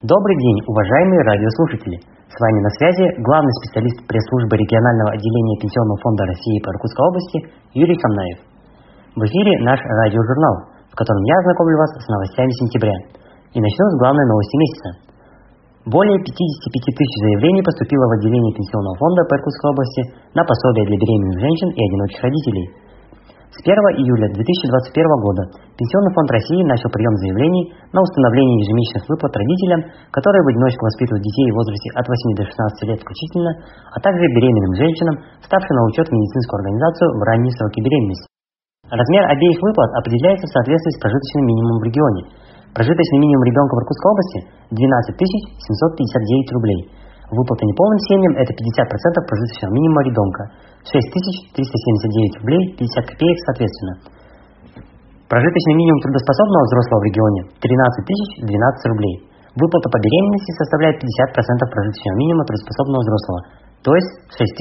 Добрый день, уважаемые радиослушатели! С вами на связи главный специалист пресс-службы регионального отделения Пенсионного фонда России по Иркутской области Юрий Хамнаев. В эфире наш радиожурнал, в котором я ознакомлю вас с новостями сентября. И начну с главной новости месяца. Более 55 тысяч заявлений поступило в отделение Пенсионного фонда по Иркутской области на пособие для беременных женщин и одиноких родителей. С 1 июля 2021 года Пенсионный фонд России начал прием заявлений на установление ежемесячных выплат родителям, которые в одиночку воспитывают детей в возрасте от 8 до 16 лет включительно, а также беременным женщинам, ставшим на учет в медицинскую организацию в ранние сроки беременности. Размер обеих выплат определяется в соответствии с прожиточным минимумом в регионе. Прожиточный минимум ребенка в Иркутской области – 12 759 рублей. Выплата неполным семьям – это 50% прожиточного минимума ребенка, 6379 рублей 50 копеек соответственно. Прожиточный минимум трудоспособного взрослого в регионе – 13 012 рублей. Выплата по беременности составляет 50% прожиточного минимума трудоспособного взрослого, то есть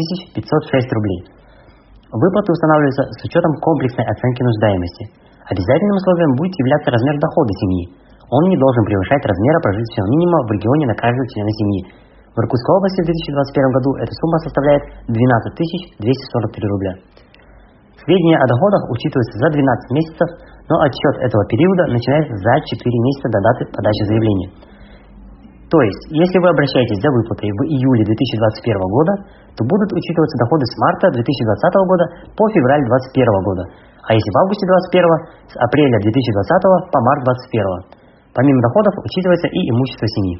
6506 рублей. Выплаты устанавливаются с учетом комплексной оценки нуждаемости. Обязательным условием будет являться размер дохода семьи. Он не должен превышать размера прожиточного минимума в регионе на каждого члена семьи. В Иркутской области в 2021 году эта сумма составляет 12 243 рубля. Сведения о доходах учитываются за 12 месяцев, но отсчет этого периода начинается за 4 месяца до даты подачи заявления. То есть, если вы обращаетесь за выплатой в июле 2021 года, то будут учитываться доходы с марта 2020 года по февраль 2021 года, а если в августе 2021, с апреля 2020 по март 2021. Помимо доходов учитывается и имущество семьи.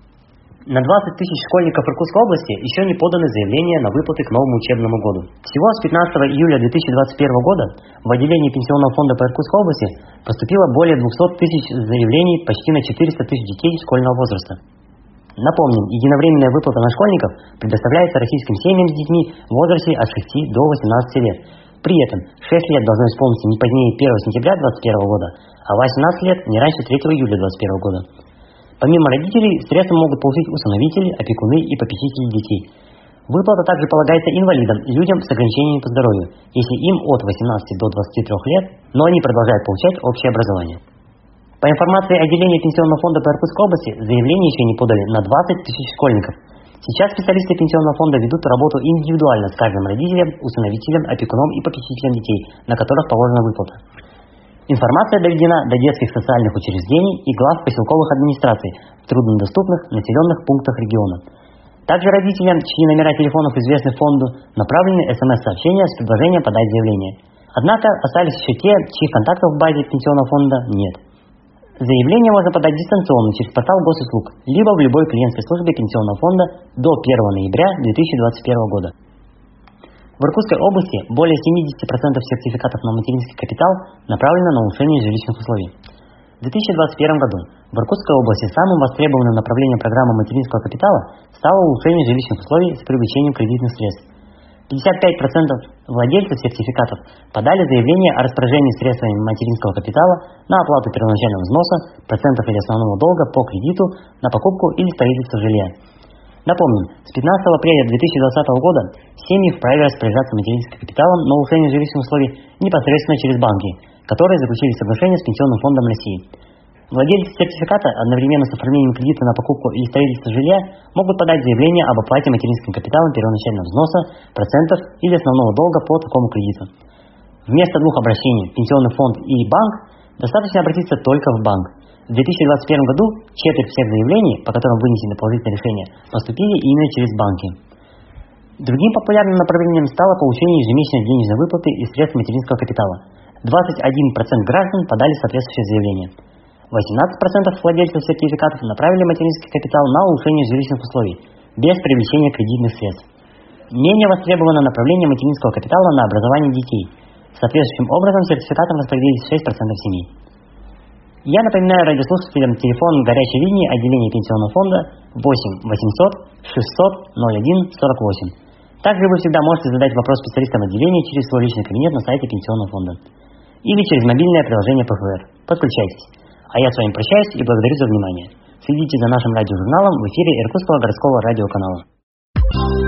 На 20 тысяч школьников Иркутской области еще не поданы заявления на выплаты к новому учебному году. Всего с 15 июля 2021 года в отделении Пенсионного фонда по Иркутской области поступило более 200 тысяч заявлений почти на 400 тысяч детей школьного возраста. Напомним, единовременная выплата на школьников предоставляется российским семьям с детьми в возрасте от 6 до 18 лет. При этом 6 лет должно исполниться не позднее 1 сентября 2021 года, а 18 лет не раньше 3 июля 2021 года. Помимо родителей, средства могут получить усыновители, опекуны и попечители детей. Выплата также полагается инвалидам и людям с ограничениями по здоровью, если им от 18 до 23 лет, но они продолжают получать общее образование. По информации отделения Пенсионного фонда по Иркутской области, заявления еще не подали на 20 тысяч школьников. Сейчас специалисты Пенсионного фонда ведут работу индивидуально с каждым родителем, усыновителем, опекуном и попечителем детей, на которых положена выплата. Информация доведена до детских социальных учреждений и глав поселковых администраций в труднодоступных населенных пунктах региона. Также родителям, чьи номера телефонов известны фонду, направлены СМС-сообщения с предложением подать заявление. Однако остались еще те, чьих контактов в базе Пенсионного фонда нет. Заявление можно подать дистанционно через портал госуслуг, либо в любой клиентской службе Пенсионного фонда до 1 ноября 2021 года. В Иркутской области более 70% сертификатов на материнский капитал направлено на улучшение жилищных условий. В 2021 году в Иркутской области самым востребованным направлением программы материнского капитала стало улучшение жилищных условий с привлечением кредитных средств. 55% владельцев сертификатов подали заявление о распоряжении средствами материнского капитала на оплату первоначального взноса, процентов или основного долга по кредиту, на покупку или строительство жилья. Напомним, с 15 апреля 2020 года семьи вправе распоряжаться материнским капиталом на улучшение жилищных условий непосредственно через банки, которые заключили соглашение с Пенсионным фондом России. Владельцы сертификата одновременно с оформлением кредита на покупку или строительство жилья могут подать заявление об оплате материнским капиталом первоначального взноса, процентов или основного долга по такому кредиту. Вместо двух обращений Пенсионный фонд и банк достаточно обратиться только в банк. В 2021 году четверть всех заявлений, по которым вынесено положительное решение, поступили именно через банки. Другим популярным направлением стало получение ежемесячной денежной выплаты из средств материнского капитала. 21% граждан подали соответствующее заявление. 18% владельцев сертификатов направили материнский капитал на улучшение жилищных условий, без привлечения кредитных средств. Менее востребовано направление материнского капитала на образование детей. Соответствующим образом сертификатом распределились 6% семей. Я напоминаю радиослушателям телефон горячей линии отделения Пенсионного фонда 8 800 600 01 48. Также вы всегда можете задать вопрос специалистам отделения через свой личный кабинет на сайте Пенсионного фонда или через мобильное приложение ПФР. Подключайтесь. А я с вами прощаюсь и благодарю за внимание. Следите за нашим радиожурналом в эфире Иркутского городского радиоканала.